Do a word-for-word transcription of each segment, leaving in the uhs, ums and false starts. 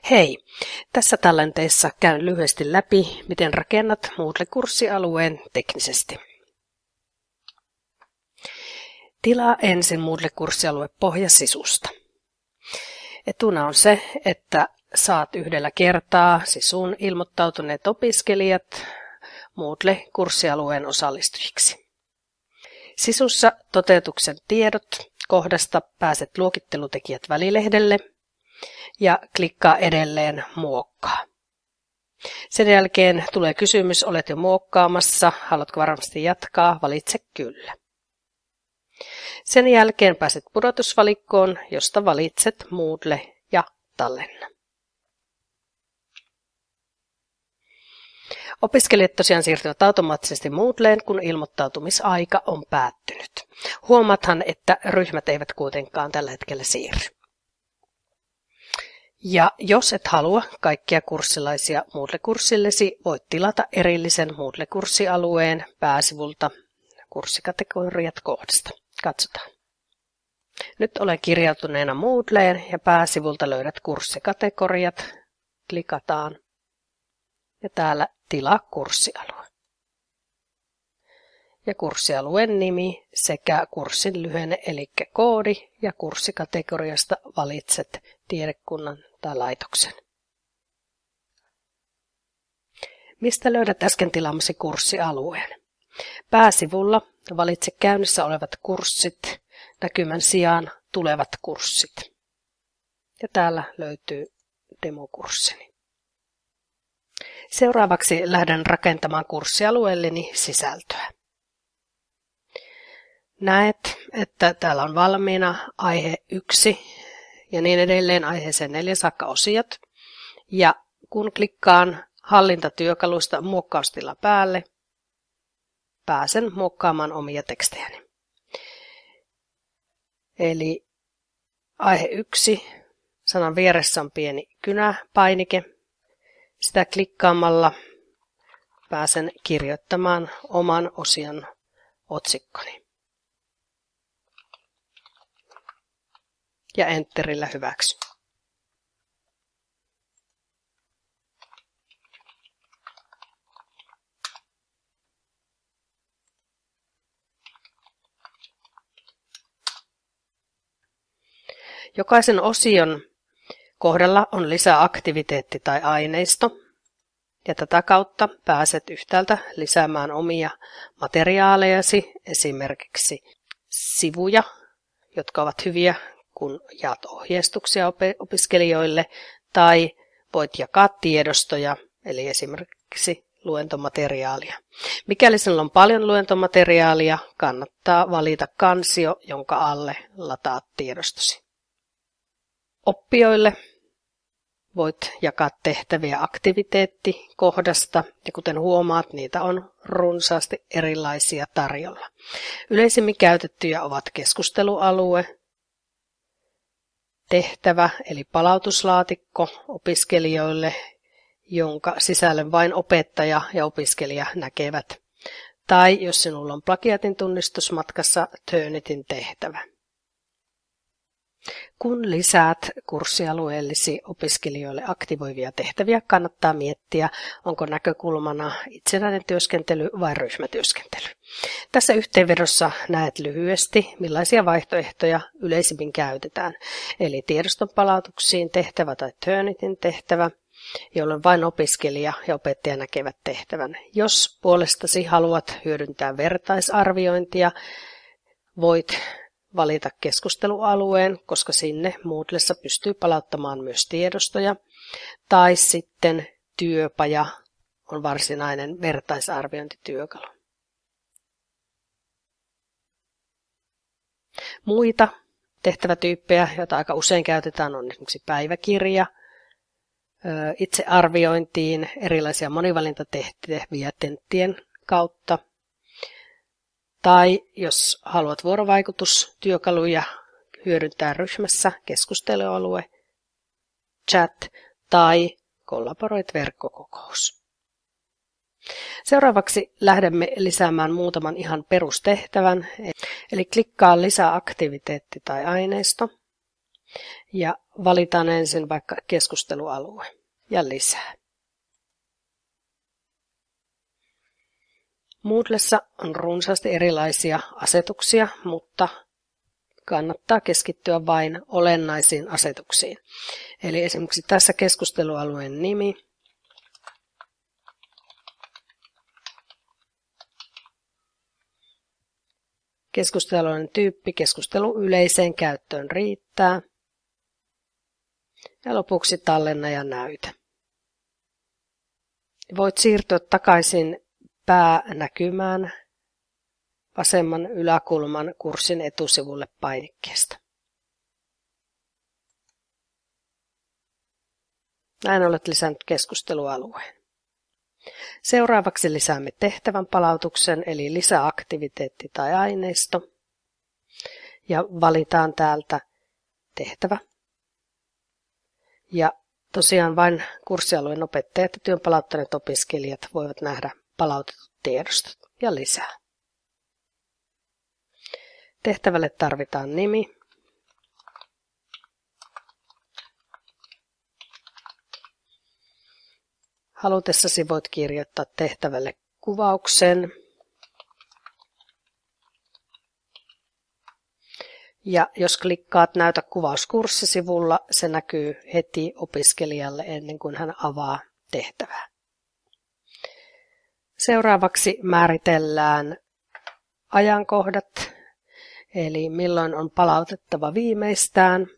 Hei! Tässä tallenteessa käyn lyhyesti läpi, miten rakennat Moodle-kurssialueen teknisesti. Tilaa ensin Moodle-kurssialue pohjasisusta. Etuna on se, että saat yhdellä kertaa sisuun ilmoittautuneet opiskelijat Moodle-kurssialueen osallistujiksi. Sisussa toteutuksen tiedot kohdasta pääset luokittelutekijät välilehdelle ja klikkaa edelleen muokkaa. Sen jälkeen tulee kysymys, olet jo muokkaamassa, haluatko varmasti jatkaa, valitse kyllä. Sen jälkeen pääset pudotusvalikkoon, josta valitset Moodle ja tallenna. Opiskelijat tosiaan siirtyvät automaattisesti Moodleen, kun ilmoittautumisaika on päättynyt. Huomaathan, että ryhmät eivät kuitenkaan tällä hetkellä siirry. Ja jos et halua kaikkia kurssilaisia Moodle-kurssillesi, voit tilata erillisen Moodle-kurssialueen pääsivulta kurssikategoriat kohdasta. Katsotaan. Nyt olen kirjautuneena Moodleen ja pääsivulta löydät kurssikategoriat. Klikataan ja täällä tilaa kurssialue. Ja kurssialueen nimi sekä kurssin lyhenne eli koodi ja kurssikategoriasta valitset tiedekunnan tai laitoksen. Mistä löydät äsken tilaamasi kurssialueen? Pääsivulla valitse käynnissä olevat kurssit, näkymän sijaan tulevat kurssit. Ja täällä löytyy demokurssini. Seuraavaksi lähden rakentamaan kurssialueelleni sisältöä. Näet, että täällä on valmiina aihe yksi ja niin edelleen aiheeseen neljä saakka osiot. Ja kun klikkaan hallintatyökalusta muokkaustila päälle, pääsen muokkaamaan omia tekstejäni. Eli aihe yksi, sanan vieressä on pieni kynäpainike. Sitä klikkaamalla pääsen kirjoittamaan oman osion otsikkoni. Ja enterillä hyväksy. Jokaisen osion kohdalla on lisäaktiviteetti tai aineisto, ja tätä kautta pääset yhtäältä lisäämään omia materiaalejasi, esimerkiksi sivuja, jotka ovat hyviä, kun jaat ohjeistuksia opiskelijoille, tai voit jakaa tiedostoja, eli esimerkiksi luentomateriaalia. Mikäli sinulla on paljon luentomateriaalia, kannattaa valita kansio, jonka alle lataat tiedostosi. Oppijoille voit jakaa tehtäviä aktiviteettikohdasta, ja kuten huomaat, niitä on runsaasti erilaisia tarjolla. Yleisimmin käytettyjä ovat keskustelualue, tehtävä eli palautuslaatikko opiskelijoille, jonka sisällön vain opettaja ja opiskelija näkevät, tai jos sinulla on plagiatin tunnistusmatkassa, Turnitin tehtävä. Kun lisäät kurssialueellisi opiskelijoille aktivoivia tehtäviä, kannattaa miettiä, onko näkökulmana itsenäinen työskentely vai ryhmätyöskentely. Tässä yhteenvedossa näet lyhyesti, millaisia vaihtoehtoja yleisimmin käytetään, eli tiedoston palautuksiin tehtävä tai Turnitin tehtävä, jolloin vain opiskelija ja opettaja näkevät tehtävän. Jos puolestasi haluat hyödyntää vertaisarviointia, voit valita keskustelualueen, koska sinne Moodlessa pystyy palauttamaan myös tiedostoja, tai sitten työpaja on varsinainen vertaisarviointityökalu. Muita tehtävätyyppejä, joita aika usein käytetään, on esimerkiksi päiväkirja, itsearviointiin, erilaisia monivalintatehtäviä tenttien kautta, tai jos haluat vuorovaikutustyökaluja hyödyntää ryhmässä, keskustelualue, chat tai kollaboroit verkkokokous. Seuraavaksi lähdemme lisäämään muutaman ihan perustehtävän, eli klikkaa lisää aktiviteetti tai aineisto. Ja valitaan ensin vaikka keskustelualue ja lisää. Moodlessa on runsaasti erilaisia asetuksia, mutta kannattaa keskittyä vain olennaisiin asetuksiin. Eli esimerkiksi tässä keskustelualueen nimi, keskustelualueen tyyppi, keskustelu yleiseen käyttöön riittää ja lopuksi tallenna ja näytä. Voit siirtyä takaisin päänäkymään vasemman yläkulman kurssin etusivulle painikkeesta. Näin olet lisännyt keskustelualueen. Seuraavaksi lisäämme tehtävän palautuksen eli lisäaktiviteetti tai aineisto. Ja valitaan täältä tehtävä. Ja tosiaan vain kurssialueen opettajat ja työn palauttaneet opiskelijat voivat nähdä palautetut tiedostot ja lisää. Tehtävälle tarvitaan nimi. Halutessasi voit kirjoittaa tehtävälle kuvauksen. Ja jos klikkaat näytä kuvaus kurssisivulla, se näkyy heti opiskelijalle ennen kuin hän avaa tehtävää. Seuraavaksi määritellään ajankohdat, eli milloin on palautettava viimeistään.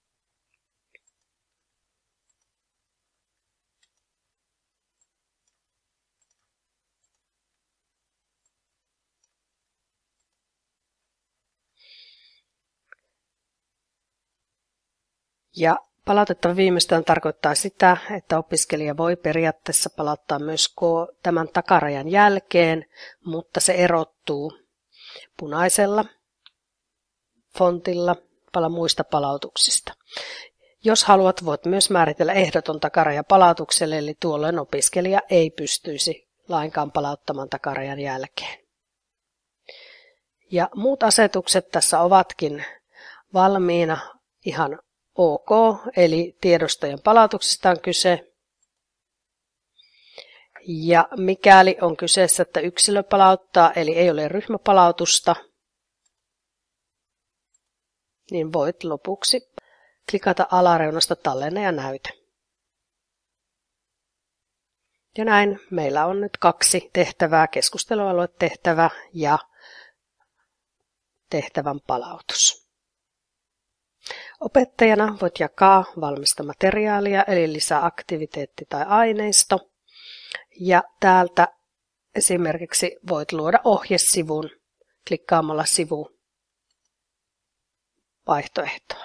Ja palautettava viimeistään tarkoittaa sitä, että opiskelija voi periaatteessa palauttaa myös tämän takarajan jälkeen, mutta se erottuu punaisella fontilla pala muista palautuksista. Jos haluat, voit myös määritellä ehdoton takaraja palautukselle, eli tuolloin opiskelija ei pystyisi lainkaan palauttamaan takarajan jälkeen. Ja muut asetukset tässä ovatkin valmiina ihan ok, eli tiedostojen palautuksesta on kyse. Ja mikäli on kyseessä, että yksilö palauttaa, eli ei ole ryhmäpalautusta, niin voit lopuksi klikata alareunasta tallenna ja näytä. Ja näin meillä on nyt kaksi tehtävää, keskustelualuetehtävä ja tehtävän palautus. Opettajana voit jakaa valmista materiaalia, eli lisäaktiviteetti tai aineisto. Ja täältä esimerkiksi voit luoda ohjesivun klikkaamalla sivu vaihtoehtoa.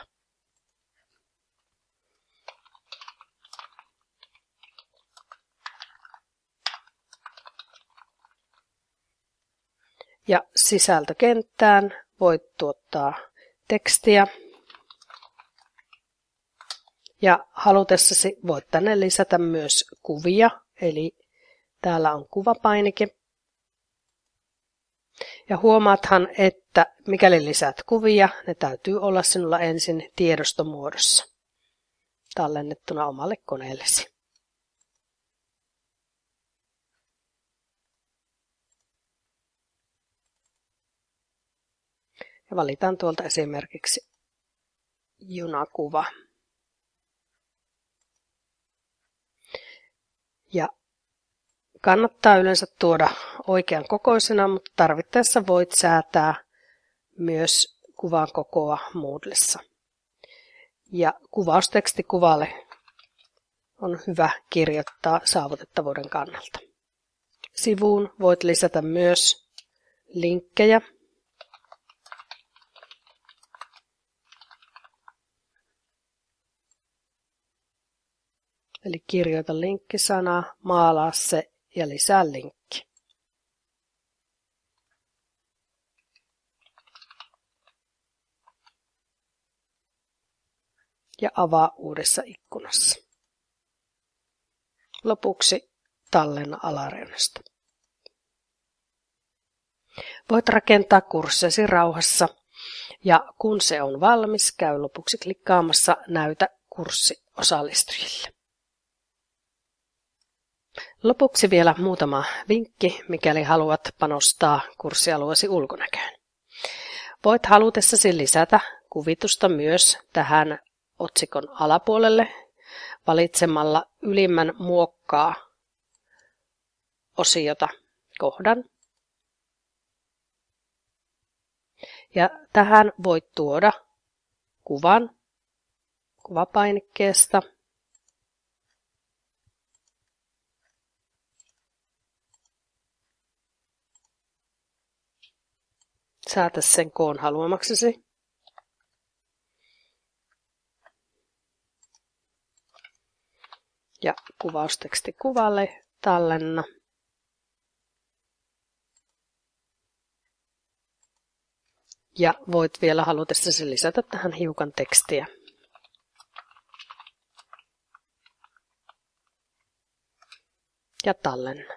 Ja sisältökenttään voit tuottaa tekstiä. Ja halutessasi voit tänne lisätä myös kuvia, eli täällä on kuvapainike. Ja huomaathan, että mikäli lisäät kuvia, ne täytyy olla sinulla ensin tiedostomuodossa tallennettuna omalle koneellesi. Ja valitaan tuolta esimerkiksi junakuva. Ja kannattaa yleensä tuoda oikean kokoisena, mutta tarvittaessa voit säätää myös kuvan kokoa Moodlessa. Ja kuvausteksti kuvalle on hyvä kirjoittaa saavutettavuuden kannalta. Sivuun voit lisätä myös linkkejä. Eli kirjoita linkkisana, maalaa se ja lisää linkki. Ja avaa uudessa ikkunassa. Lopuksi tallenna alareunasta. Voit rakentaa kurssisi rauhassa Ja kun se on valmis, käy lopuksi klikkaamassa Näytä kurssi osallistujille. Lopuksi vielä muutama vinkki, mikäli haluat panostaa kurssialueesi ulkonäköön. Voit halutessasi lisätä kuvitusta myös tähän otsikon alapuolelle valitsemalla ylimmän muokkaa osiota kohdan. Ja tähän voit tuoda kuvan kuvapainikkeesta. Säätä sen koon haluamaksesi. Ja kuvausteksti kuvalle tallenna. Ja voit vielä halutessasi lisätä tähän hiukan tekstiä. Ja tallenna.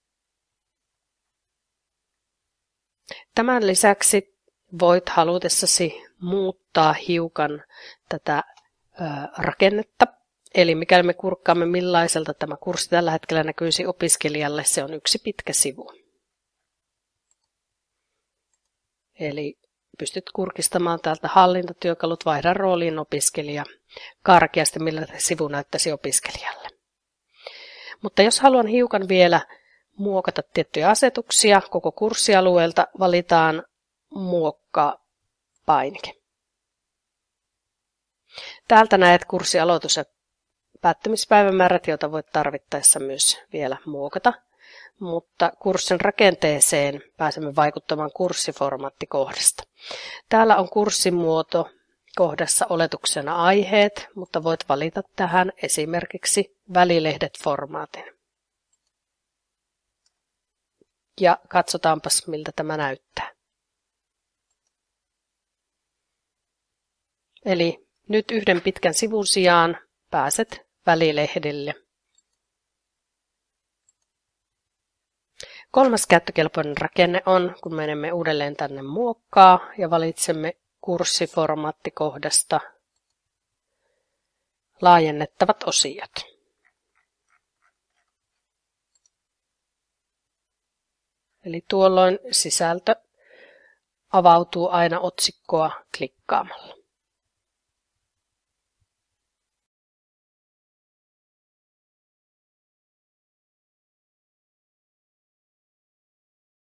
Tämän lisäksi voit halutessasi muuttaa hiukan tätä ö, rakennetta. Eli mikäli me kurkkaamme millaiselta tämä kurssi tällä hetkellä näkyisi opiskelijalle, se on yksi pitkä sivu. Eli pystyt kurkistamaan täältä hallintatyökalut, vaihda rooliin opiskelija karkeasti, millä sivu näyttäisi opiskelijalle. Mutta jos haluan hiukan vielä muokata tiettyjä asetuksia koko kurssialueelta, valitaan muokkaa painike. Täältä näet kurssialoitus- ja päättymispäivämäärät, joita voit tarvittaessa myös vielä muokata, mutta kurssin rakenteeseen pääsemme vaikuttamaan kurssiformaattikohdasta. Täällä on kurssimuoto kohdassa oletuksena aiheet, mutta voit valita tähän esimerkiksi välilehdet formaatin. Ja katsotaanpas, miltä tämä näyttää. Eli nyt yhden pitkän sivun sijaan pääset välilehdille. Kolmas käyttökelpoinen rakenne on, kun menemme uudelleen tänne muokkaa ja valitsemme kurssiformaattikohdasta laajennettavat osiot. Eli tuolloin sisältö avautuu aina otsikkoa klikkaamalla.